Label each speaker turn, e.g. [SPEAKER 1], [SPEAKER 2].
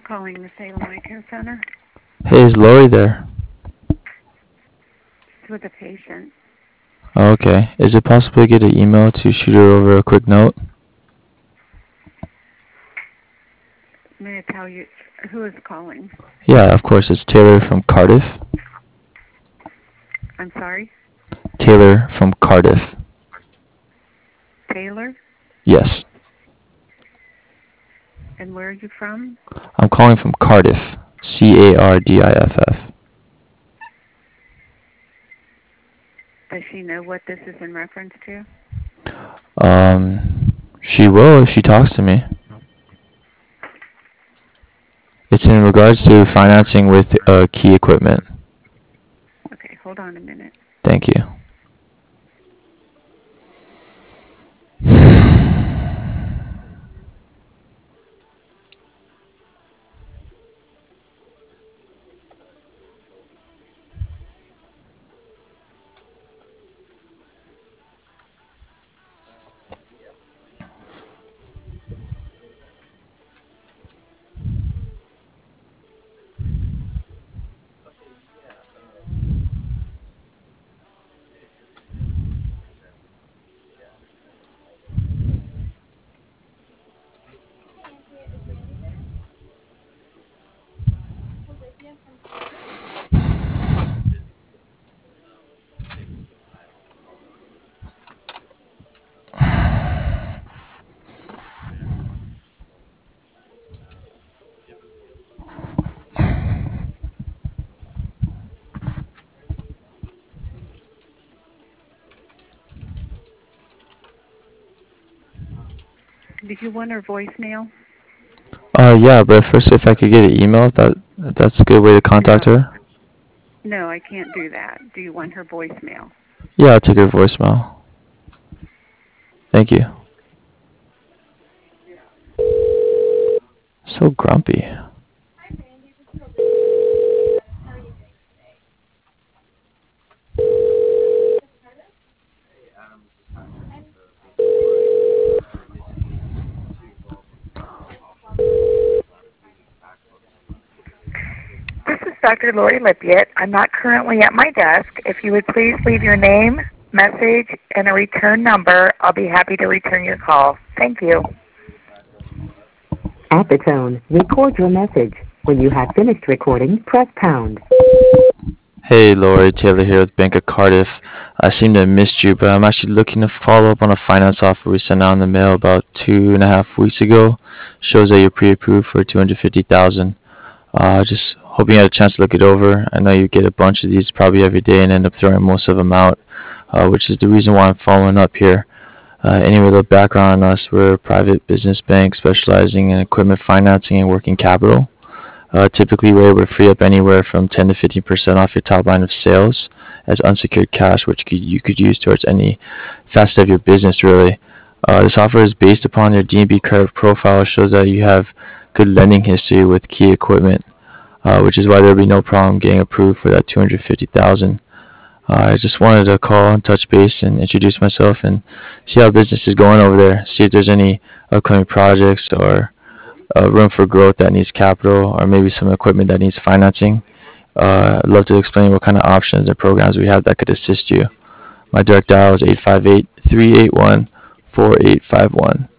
[SPEAKER 1] calling the Salem Eye Care Center.
[SPEAKER 2] Hey, is Lori there?
[SPEAKER 1] She's with a patient.
[SPEAKER 2] Oh, okay. Is it possible to get an email to shoot her over a quick note?
[SPEAKER 1] May I tell you who is calling?
[SPEAKER 2] Yeah, of course. It's Taylor from Cardiff.
[SPEAKER 1] I'm sorry?
[SPEAKER 2] Taylor from Cardiff.
[SPEAKER 1] Taylor?
[SPEAKER 2] Yes.
[SPEAKER 1] And where are you from?
[SPEAKER 2] I'm calling from Cardiff. Cardiff.
[SPEAKER 1] Does she know what this is in reference to?
[SPEAKER 2] Um, she will if she talks to me. It's in regards to financing with key equipment.
[SPEAKER 1] Okay, hold on a minute.
[SPEAKER 2] Thank you.
[SPEAKER 1] Did you want her voicemail?
[SPEAKER 2] Yeah, but first, if I could get an email, if that's a good way to contact
[SPEAKER 1] No.
[SPEAKER 2] her.
[SPEAKER 1] No, I can't do that. Do you want her voicemail?
[SPEAKER 2] Yeah, I'll take her voicemail. Thank you. So grumpy.
[SPEAKER 3] This is Dr. Lori Lippiett. I'm not currently at my desk. If you would please leave your name, message, and a return number, I'll be happy to return your call. Thank you.
[SPEAKER 4] At the tone, record your message. When you have finished recording, press pound.
[SPEAKER 2] Hey, Lori, Taylor here with Bank of Cardiff. I seem to have missed you, but I'm actually looking to follow up on a finance offer we sent out in the mail about 2.5 weeks ago. Shows that you're pre-approved for $250,000. Just hoping you had a chance to look it over. I know you get a bunch of these probably every day and end up throwing most of them out, which is the reason why I'm following up here. Anyway, a little background on us. We're a private business bank specializing in equipment financing and working capital. Typically, we're able to free up anywhere from 10 to 15% off your top line of sales as unsecured cash, which you could use towards any facet of your business, really. This offer is based upon your DNB credit profile, shows that you have good lending history with key equipment, which is why there'll be no problem getting approved for that 250,000. I just wanted to call and touch base and introduce myself and see how business is going over there. See if there's any upcoming projects or room for growth that needs capital, or maybe some equipment that needs financing. I'd love to explain what kind of options and programs we have that could assist you. My direct dial is 858-381-4851.